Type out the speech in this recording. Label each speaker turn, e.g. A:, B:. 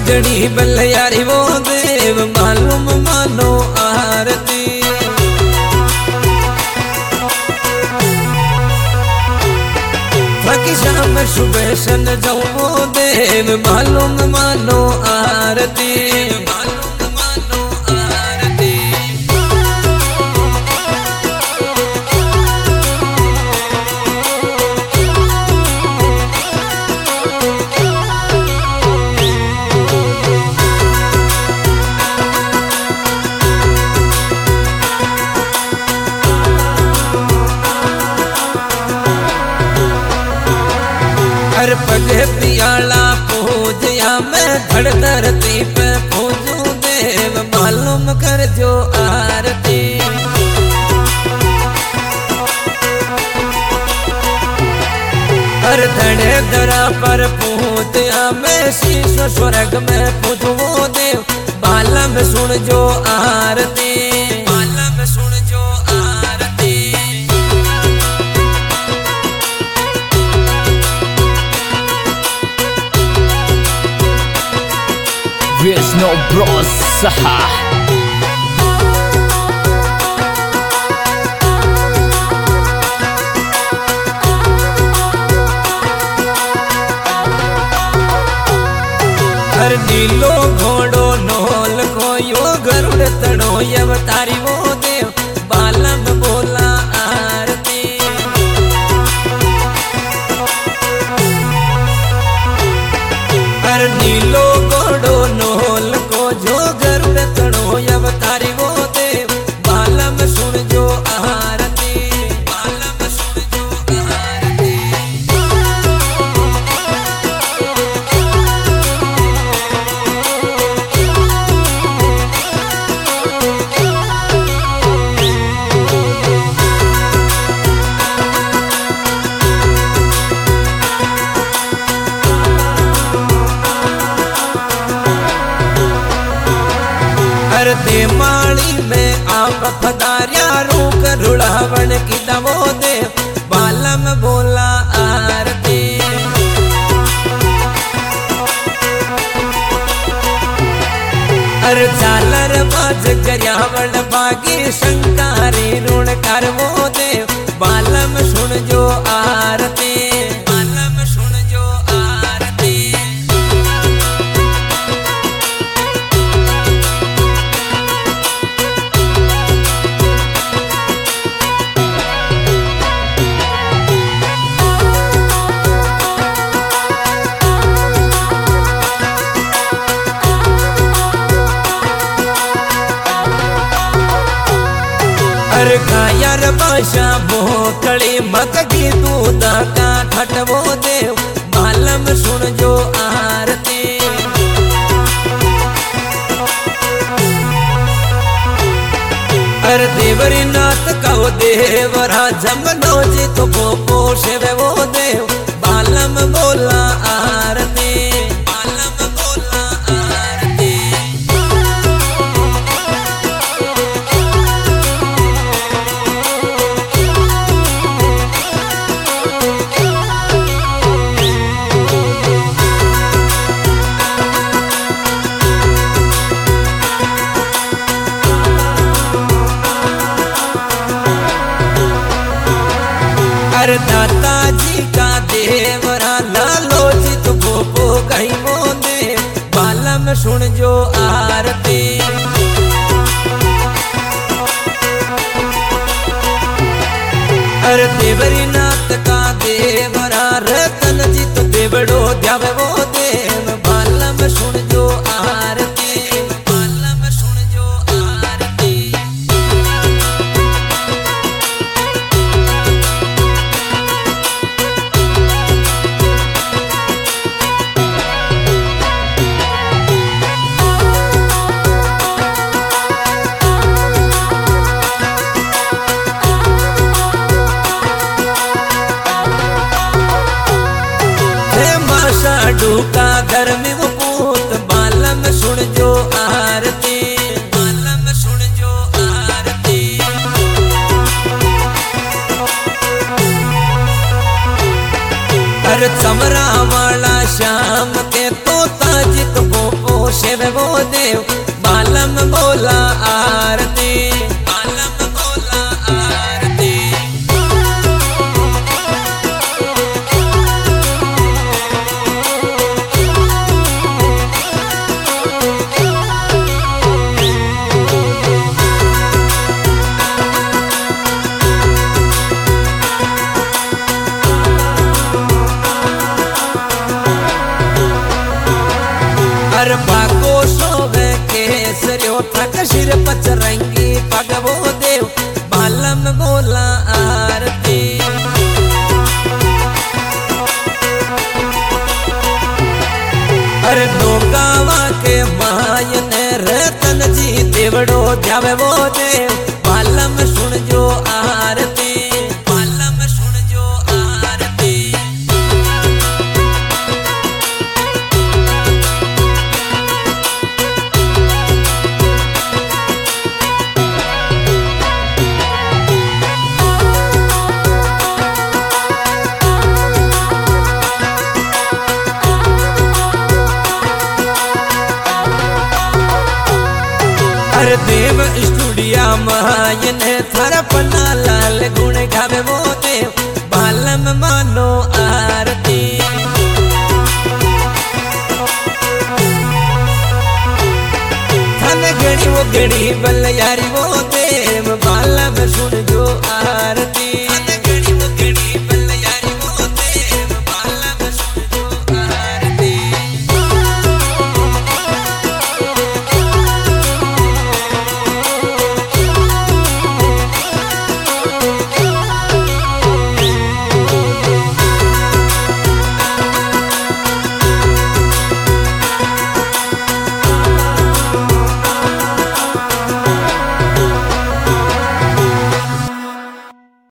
A: जड़ी बलियारी वो देव मालूम मानो आरती। बाकी शाम सुबह सन जाऊं वो देव मालूम मानो आरती। मालूम मानो आरती। हर पगे पियाला पूजया मैं धड़ धरती पे पूजू देव मालूम कर जो आरती। हर धड़े धरा पर पूजया मैं शीश स्वर्ग में पूजू देव बालम सुन जो आरती। बालम सुन जो आरती।
B: Viष्णु Bros Saha।
A: हर नीलो घोड़ो नोल को यो गरुड़ तड़ो अवतारी वो देव बालम बोला आरती। हर नीलो घोड़ो नोल को जो गरुड़ तड़ो अवतारी वो देव बालम सुन जो आरती। बालम सुन जो आरती। हर देमाली में आप पधारिया रूक रुड़ावन की दवो देव बालम बोला आरती। हर झालर बाज गरियावण बागी शंकारी ऋण कर वो देव बालम सुन जो आरती। बालम सुन जो आरती। हर कायर बाशा भोकड़ी मकड़ी दूधा का खटवो देव बालम सुन जो आरती। हर देवरी नाथ कहो देवरा जमनो जी तो पोषे वो देव बालम बोला आरती। बालम बोला आरती। हर दाता जी का देवरा लालो जी तो भोपो कहीं वो देव बालम सुन जो आरती। हर देवरी नाथ का देवरा रतन जी तो देवड़ो ध्यावे वो देव बालम सुन जो आरती। बालम सुन जो आरती। का धर्म वो पूत बालम सुन जो आरती। बालम सुन जो आरती। हर चमरा वाला श्याम के तो ताजित वो देव बालम बोला आरती, बालम बोला आरती। हर भागो शोभे केसरियो थक शिर पचरंगी भगवो देव बालम बोला आरती। हर नोगावा के मायन रतन जी देवड़ो जावे वो देव बालम सुन जो आरती, बालम सुन जो आरती। हर देव स्टूडिया मायन थारा